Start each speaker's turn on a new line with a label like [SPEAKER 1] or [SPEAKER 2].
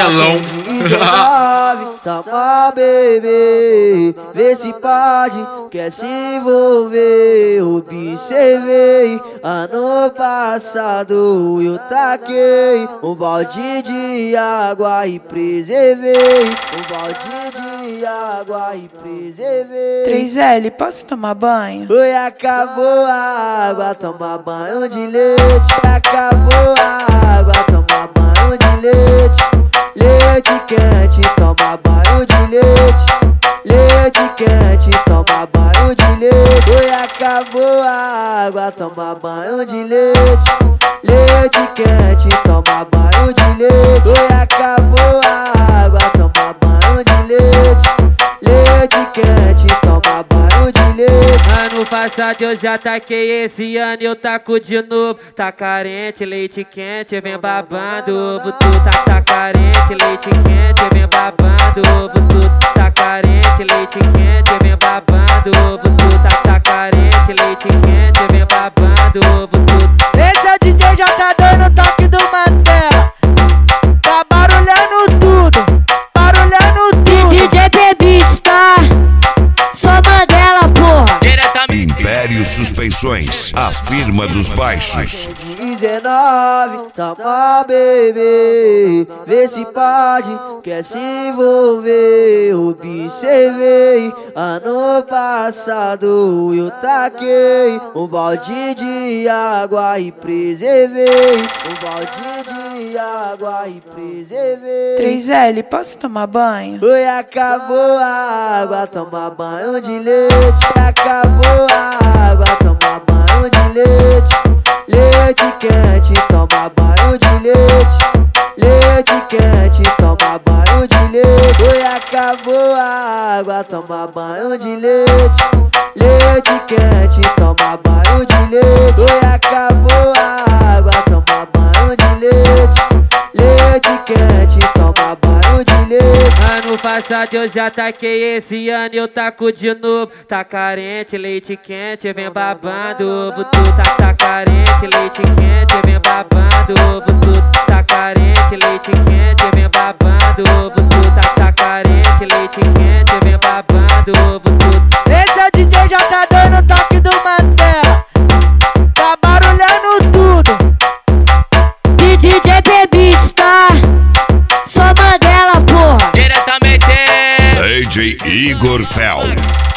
[SPEAKER 1] Melão.
[SPEAKER 2] Toma, bebê, vê se pode, quer se envolver. Observei, ano passado eu taquei um balde de água e preservei. Um balde de água e preservei.
[SPEAKER 3] 3L, posso tomar banho?
[SPEAKER 2] Oi, acabou a água, toma banho de leite. Acabou a água, toma banho de leite. Leite quente, toma banho de leite. Leite quente, toma banho de leite. Oi, acabou a água, toma banho de leite. Leite quente, toma banho de leite. Oi, acabou a água, toma banho de leite. Leite quente, toma banho de leite.
[SPEAKER 4] Ano passado eu já taquei, esse ano eu taco de novo. Tá carente, leite quente, vem babando. Butu tá carente, leite quente, vem babando. Butu tá carente, leite quente, vem babando. Butu tá carente, leite quente, vem babando. Butu.
[SPEAKER 5] Esse é o DJ já tá dando toque do Mantela. Tá barulhando tudo, barulhando tudo.
[SPEAKER 6] DJ Beats, tá? Só Mandela, porra.
[SPEAKER 1] Império Suspensões, a firma dos baixos.
[SPEAKER 2] 19, toma, bebê, vê se pode, quer se envolver. Observei, ano passado eu taquei um balde de água e preservei. Um balde de água e preservei.
[SPEAKER 3] 3L, posso tomar banho?
[SPEAKER 2] Oi, acabou a água, toma banho de leite. Acabou a água, toma banho de leite. Leite quente, toma banho de leite. Leite quente, toma banho de leite. Oi, acabou a água, toma banho de leite. Leite quente, toma banho de leite. Oi, acabou a água, toma banho de leite. Leite quente, toma banho de leite.
[SPEAKER 4] Ano passado eu já taquei, esse ano eu taco de novo. Tá carente, leite quente, vem babando. Butu tá carente, leite quente, vem babando. Butu tá carente, leite quente, vem babando. Butu tá carente, leite quente, vem babando. Butu.
[SPEAKER 5] Esse é o DJ já tá dando toque do Mantela. Tá barulhando tudo.
[SPEAKER 6] DJ Beats, tá? Só Mandela, porra.
[SPEAKER 1] DJ Igor Fel.